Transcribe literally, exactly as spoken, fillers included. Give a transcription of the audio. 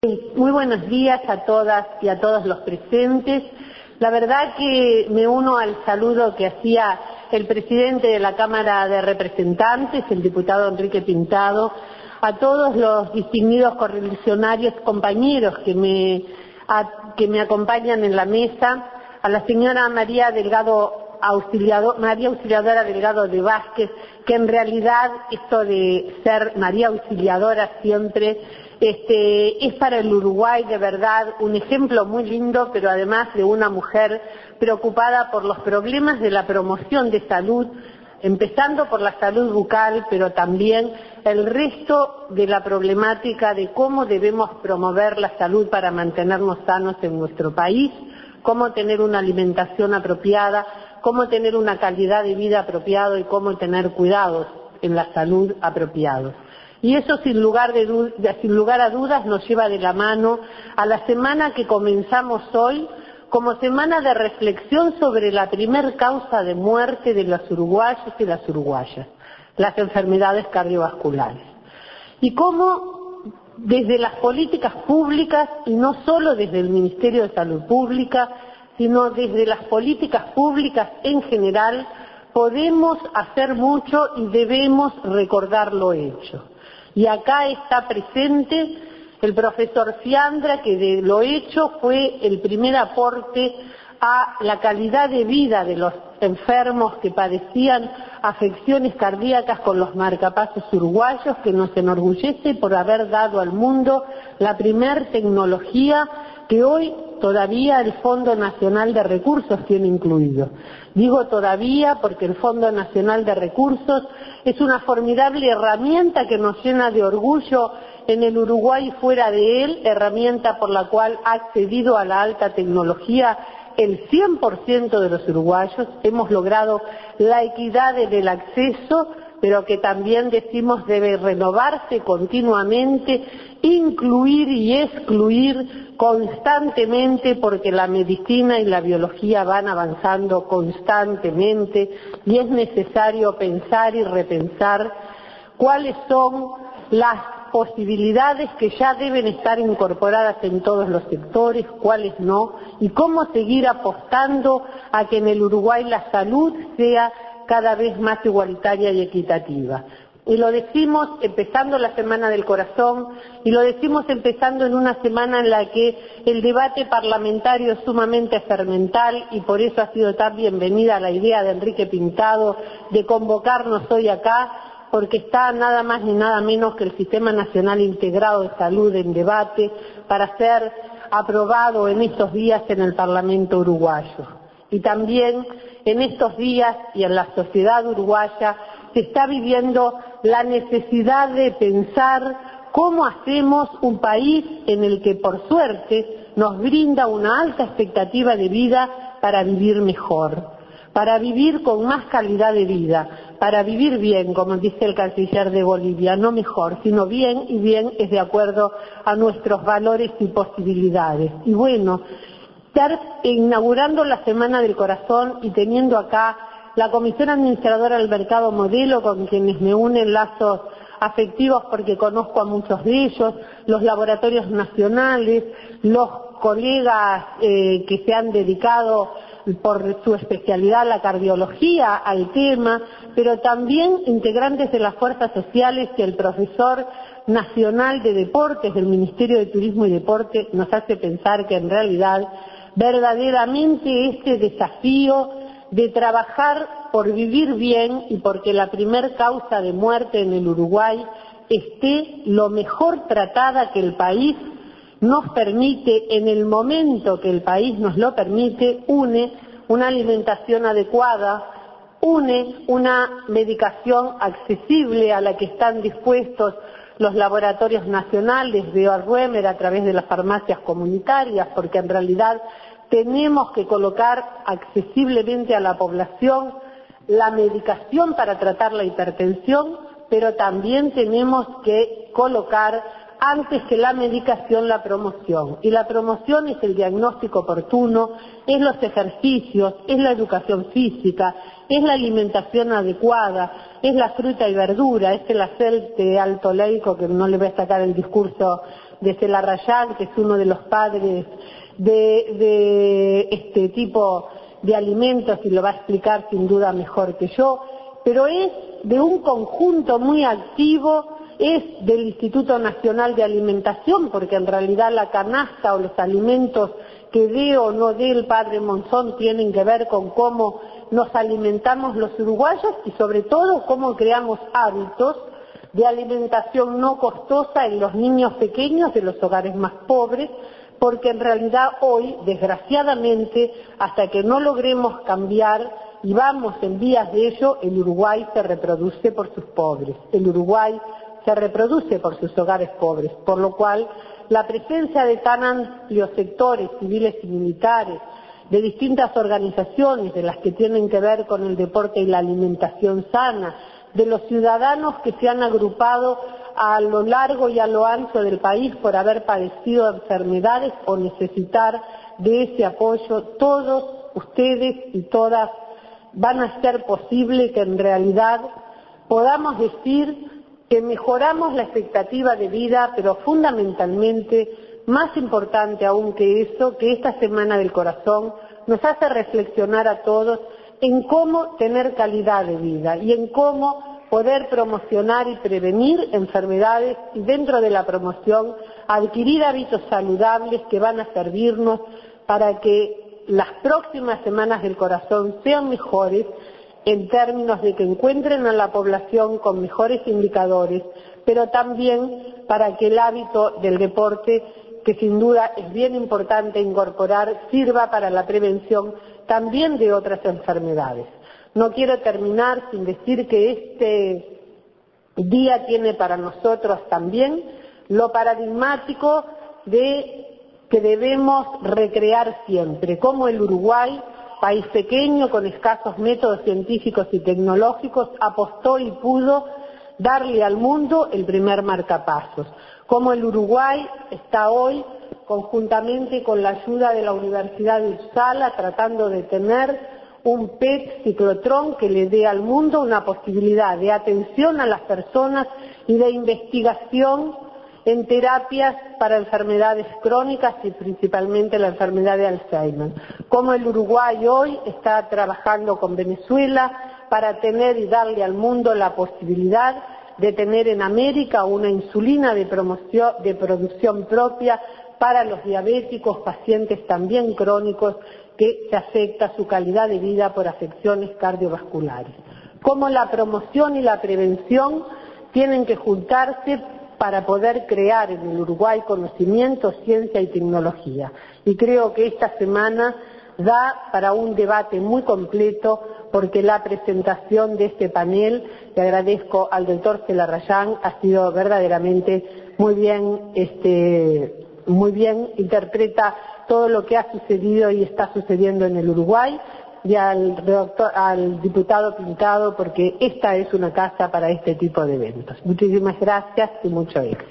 Muy buenos días a todas y a todos los presentes. La verdad que me uno al saludo que hacía el presidente de la Cámara de Representantes, el diputado Enrique Pintado, a todos los distinguidos correligionarios compañeros que me, a, que me acompañan en la mesa, a la señora María Delgado Auxiliador, María Auxiliadora Delgado de Vázquez, que en realidad esto de ser María Auxiliadora siempre Este, es para el Uruguay de verdad un ejemplo muy lindo, pero además de una mujer preocupada por los problemas de la promoción de salud, empezando por la salud bucal, pero también el resto de la problemática de cómo debemos promover la salud para mantenernos sanos en nuestro país, cómo tener una alimentación apropiada, cómo tener una calidad de vida apropiada y cómo tener cuidados en la salud apropiados. Y eso sin lugar, de, sin lugar a dudas nos lleva de la mano a la semana que comenzamos hoy como semana de reflexión sobre la primer causa de muerte de los uruguayos y las uruguayas, las enfermedades cardiovasculares. Y cómo desde las políticas públicas, y no solo desde el Ministerio de Salud Pública, sino desde las políticas públicas en general, podemos hacer mucho y debemos recordar lo hecho. Y acá está presente el profesor Fiandra, que de lo hecho fue el primer aporte a la calidad de vida de los enfermos que padecían afecciones cardíacas con los marcapasos uruguayos, que nos enorgullece por haber dado al mundo la primer tecnología que hoy todavía el Fondo Nacional de Recursos tiene incluido. Digo todavía porque el Fondo Nacional de Recursos es una formidable herramienta que nos llena de orgullo en el Uruguay y fuera de él, herramienta por la cual ha accedido a la alta tecnología el cien por ciento de los uruguayos. Hemos logrado la equidad en el acceso, pero que también decimos debe renovarse continuamente, incluir y excluir constantemente, porque la medicina y la biología van avanzando constantemente y es necesario pensar y repensar cuáles son las posibilidades que ya deben estar incorporadas en todos los sectores, cuáles no, y cómo seguir apostando a que en el Uruguay la salud sea cada vez más igualitaria y equitativa. Y lo decimos empezando la Semana del Corazón, y lo decimos empezando en una semana en la que el debate parlamentario es sumamente fermental, y por eso ha sido tan bienvenida la idea de Enrique Pintado de convocarnos hoy acá, porque está nada más ni nada menos que el Sistema Nacional Integrado de Salud en debate para ser aprobado en estos días en el Parlamento uruguayo. Y también en estos días y en la sociedad uruguaya se está viviendo la necesidad de pensar cómo hacemos un país en el que por suerte nos brinda una alta expectativa de vida para vivir mejor, para vivir con más calidad de vida, para vivir bien, como dice el canciller de Bolivia, no mejor, sino bien, y bien es de acuerdo a nuestros valores y posibilidades. Y bueno, estar inaugurando la Semana del Corazón y teniendo acá la Comisión Administradora del Mercado Modelo, con quienes me unen lazos afectivos porque conozco a muchos de ellos, los laboratorios nacionales, los colegas eh, que se han dedicado por su especialidad a la cardiología, al tema, pero también integrantes de las fuerzas sociales que el profesor nacional de deportes del Ministerio de Turismo y Deporte nos hace pensar que en realidad verdaderamente este desafío de trabajar por vivir bien y porque la primer causa de muerte en el Uruguay esté lo mejor tratada que el país nos permite, en el momento que el país nos lo permite, une una alimentación adecuada, une una medicación accesible a la que están dispuestos los laboratorios nacionales de Arruemer a través de las farmacias comunitarias, porque en realidad tenemos que colocar accesiblemente a la población la medicación para tratar la hipertensión, pero también tenemos que colocar antes que la medicación la promoción. Y la promoción es el diagnóstico oportuno, es los ejercicios, es la educación física, es la alimentación adecuada, es la fruta y verdura, es el aceite alto oleico, que no le voy a sacar el discurso de Celarrayán, que es uno de los padres de, de este tipo de alimentos y lo va a explicar sin duda mejor que yo, pero es de un conjunto muy activo, es del Instituto Nacional de Alimentación, porque en realidad la canasta o los alimentos que dé o no dé el padre Monzón tienen que ver con cómo nos alimentamos los uruguayos y sobre todo cómo creamos hábitos de alimentación no costosa en los niños pequeños de los hogares más pobres, porque en realidad hoy, desgraciadamente, hasta que no logremos cambiar y vamos en vías de ello, el Uruguay se reproduce por sus pobres, el Uruguay se reproduce por sus hogares pobres, por lo cual la presencia de tan amplios sectores civiles y militares, de distintas organizaciones, de las que tienen que ver con el deporte y la alimentación sana, de los ciudadanos que se han agrupado a lo largo y a lo ancho del país por haber padecido enfermedades o necesitar de ese apoyo, todos ustedes y todas van a hacer posible que en realidad podamos decir que mejoramos la expectativa de vida, pero fundamentalmente, más importante aún que eso, que esta Semana del Corazón nos hace reflexionar a todos en cómo tener calidad de vida y en cómo poder promocionar y prevenir enfermedades y dentro de la promoción adquirir hábitos saludables que van a servirnos para que las próximas Semanas del Corazón sean mejores en términos de que encuentren a la población con mejores indicadores, pero también para que el hábito del deporte, que sin duda es bien importante incorporar, sirva para la prevención también de otras enfermedades. No quiero terminar sin decir que este día tiene para nosotros también lo paradigmático de que debemos recrear siempre, como el Uruguay, país pequeño con escasos métodos científicos y tecnológicos, apostó y pudo darle al mundo el primer marcapasos. Como el Uruguay está hoy, conjuntamente con la ayuda de la Universidad de Uppsala, tratando de tener un P E T ciclotrón que le dé al mundo una posibilidad de atención a las personas y de investigación en terapias para enfermedades crónicas y principalmente la enfermedad de Alzheimer. Como el Uruguay hoy está trabajando con Venezuela para tener y darle al mundo la posibilidad de tener en América una insulina de, promoción, de producción propia para los diabéticos, pacientes también crónicos, que se afecta su calidad de vida por afecciones cardiovasculares. Como la promoción y la prevención tienen que juntarse para poder crear en el Uruguay conocimiento, ciencia y tecnología. Y creo que esta semana da para un debate muy completo, porque la presentación de este panel, le agradezco al doctor Celarrayán, ha sido verdaderamente muy bien, este, muy bien, interpreta todo lo que ha sucedido y está sucediendo en el Uruguay, y al, doctor, al diputado Pintado, porque esta es una casa para este tipo de eventos. Muchísimas gracias y mucho éxito.